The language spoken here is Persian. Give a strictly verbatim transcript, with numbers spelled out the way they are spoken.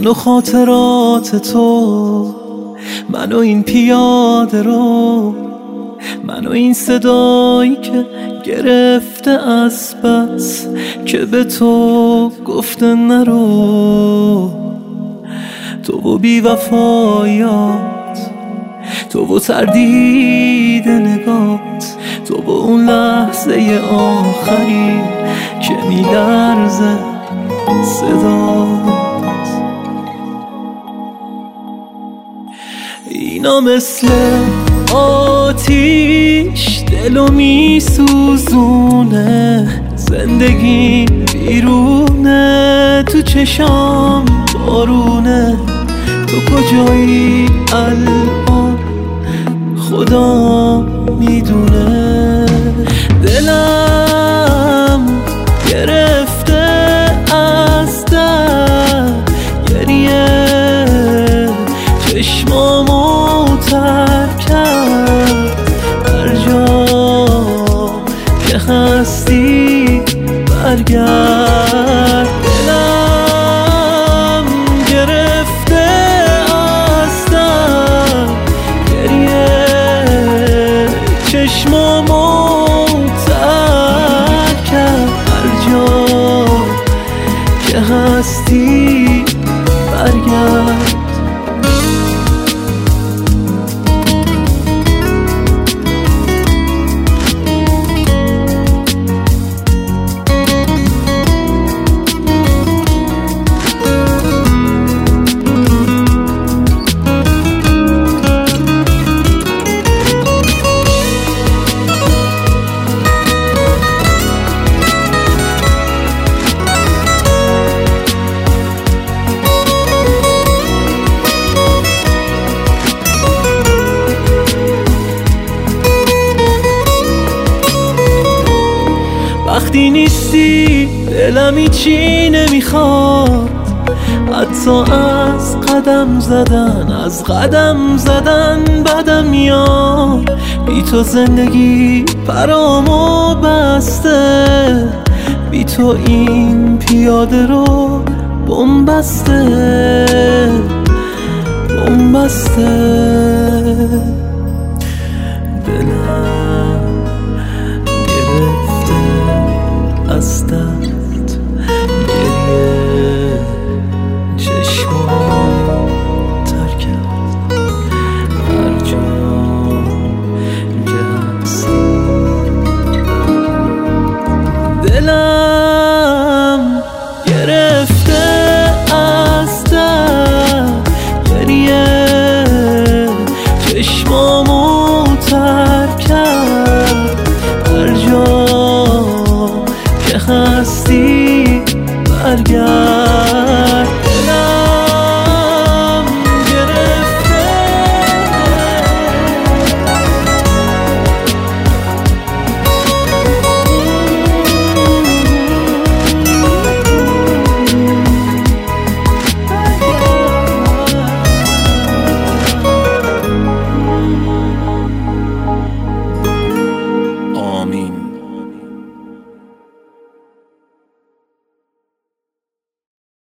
من و خاطرات تو، من و این پیاده رو، من و این صدایی که گرفته از بس که به تو گفته نرو. تو و بی وفایات، تو و تردید نگات، تو و اون لحظه آخری که میلرزه صدات. اینا مثل آتیش دلو میسوزونه، زندگی بیرونه، تو چشام بارونه. تو کجایی الان خدا میدونه. دلم گرفته از درد گریه، چشمامو تر کرد. هر جا که هستی برگرد. دلم گرفته از درد گریه، چشمامو تر کرد. هر جا که هستی برگرد. وقتی نیستی دلم هیچی نمیخواد، حتی از قدم زدن، از قدم زدن بدم میاد. بی تو زندگی پرامو بسته، بی تو این پیاده رو بنبسته بنبسته. دلم